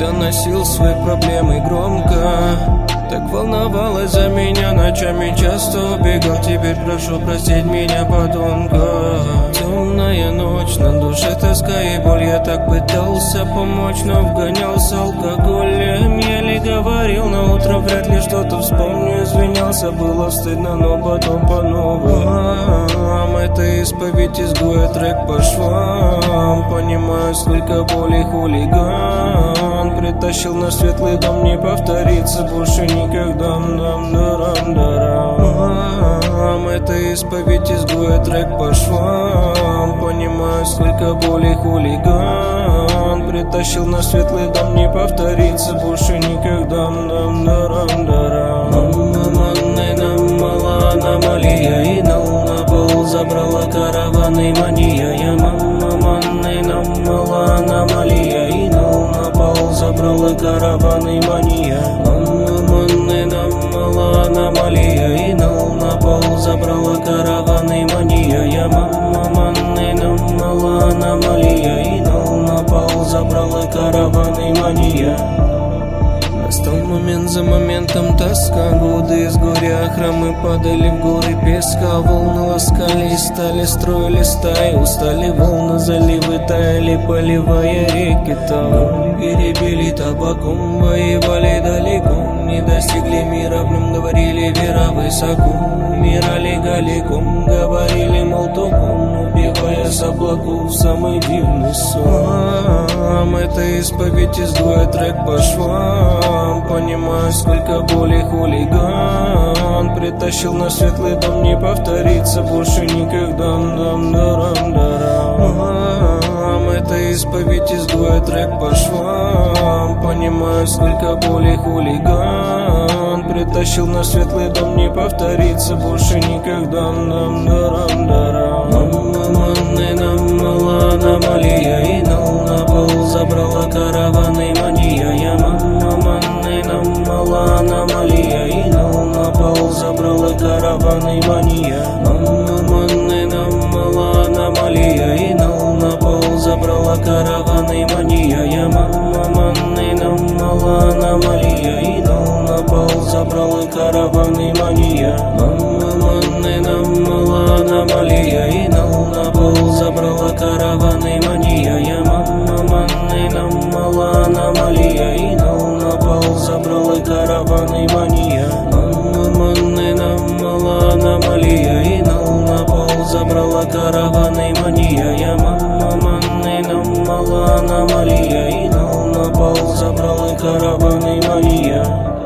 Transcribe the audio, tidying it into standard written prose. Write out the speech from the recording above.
доносил свои проблемы громко. Так волновалась за меня, ночами часто убегал. Теперь прошу простить меня, подонка. Темная ночь, на душе тоска и боль. Я так пытался помочь, но вгонялся алкоголем. Еле говорил, на утро вряд ли что-то вспомню. Извинялся, было стыдно, но потом по новым. Это исповедь изгоя, трек по швам. Понимаю, сколько боли хулиган притащил на светлый дом, не повторится больше никогда. Это исповедь изгоя, трек по швам. Понимаю, сколько боли хулиган притащил на светлый дом, не повторится больше никогда. Намала аномалия и на пол забрала караваны мания. Я намала аномалия и на пол забрала караваны мания. Намала аномалия и на пол забрала караваны мания. Я намала аномалия и на пол забрала караваны мания. Настал момент за моментом тоска, годы из горя, храмы падали в горы песка. Волны ласкали и стали, строили стаи, устали волны, заливы таяли, поливая реки там. Перебили табаком, воевали далеко, не достигли мира, в нем говорили вера высоко. Умирали галиком, говорили молотоком, убивая с облаков самый дивный сон. Это исповедь изгоя, трек по швам. Понимаю, сколько боли хулиган притащил на светлый дом, не повторится больше никогда. Это исповедь изгоя, трек по швам. Понимаю, сколько боли хулиган притащил на светлый дом, не повторится больше никогда. Намала аномалия и на пол забрала караваны мания. Я намала аномалия и на пол забрала караваны мания. Намала аномалия и на пол забрала караваны мания. Я намала аномалия и на пол забрала караваны мания. Намала аномалия и на пол забрала караваны мания. Я намала аномалия и на пол забрала караваны мания. Намала аномалия и на пол забрала караваны мания. Я намала аномалия и на пол забрала караваны мания.